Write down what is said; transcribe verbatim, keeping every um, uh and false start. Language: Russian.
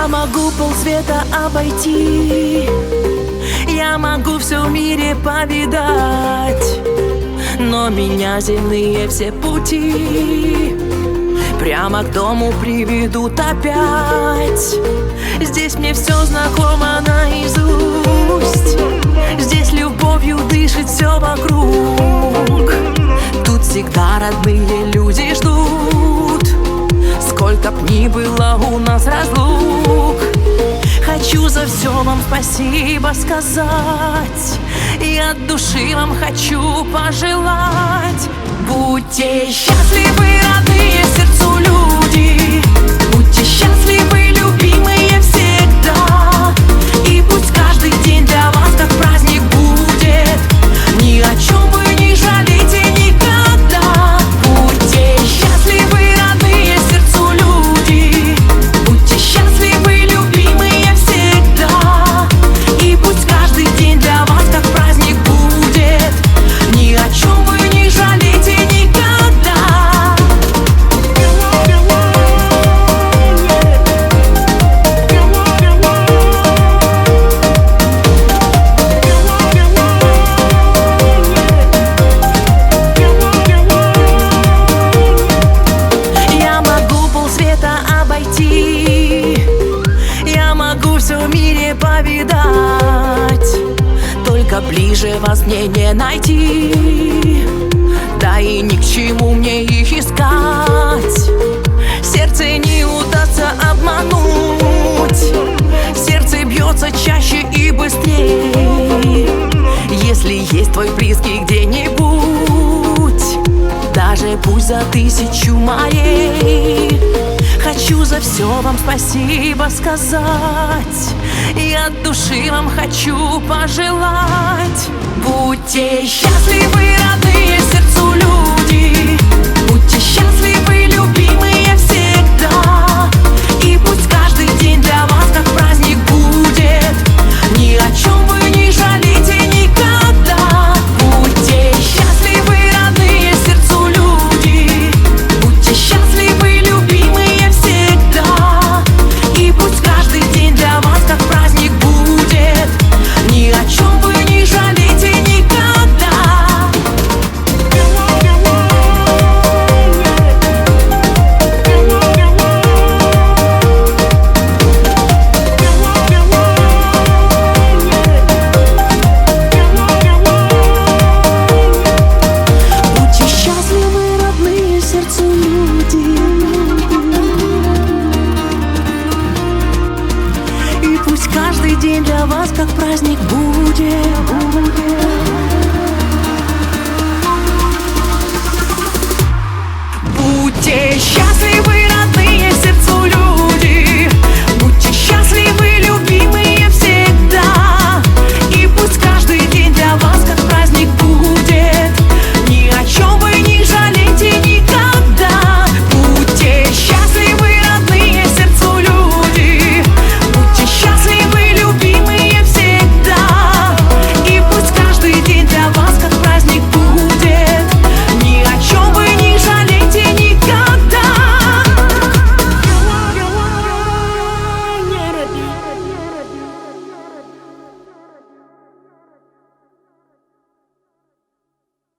Я могу полсвета обойти, я могу все в мире повидать, но меня земные все пути прямо к дому приведут опять. Здесь мне все знакомо наизусть, здесь любовью дышит все вокруг. Тут всегда родные люди ждут, сколько б ни было у нас разлук. Хочу за все вам спасибо сказать, и от души вам хочу пожелать. Будьте счастливы, родные сердцу люди, будьте счастливы, любимые всегда. И пусть каждый день для вас как праздник будет, ни о чем вы не жалейте никогда. Будьте счастливы, родные сердцу люди, будьте счастливы, любимые всегда. И пусть каждый день для вас как праздник будет, ни о чем вы не жалейте никогда. Я могу полсвета обойти, я могу все в мире повидать, только ближе вас мне не найти, да и ни к чему мне их искать. Сердце не удастся обмануть, сердце бьется чаще и быстрее, если есть твой близкий где-нибудь, даже пусть за тысячу морей. Хочу за все вам спасибо сказать, и от души вам хочу пожелать. Будьте счастливы, родные сердцу люди, будьте счастливы, любимые всегда. И пусть каждый день для вас как праздник будет, ни о чем вы не жалейте никогда. Будьте счастливы, родные сердцу люди, будьте счастливы, любимые всегда. И пусть каждый день для вас как праздник будет, ни о чем вы не жалейте никогда. Будьте счастливы, родные сердцу люди, и пусть каждый день для вас как праздник будет.